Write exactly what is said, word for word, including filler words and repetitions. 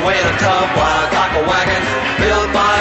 away in a tub while I cock a wagon, built by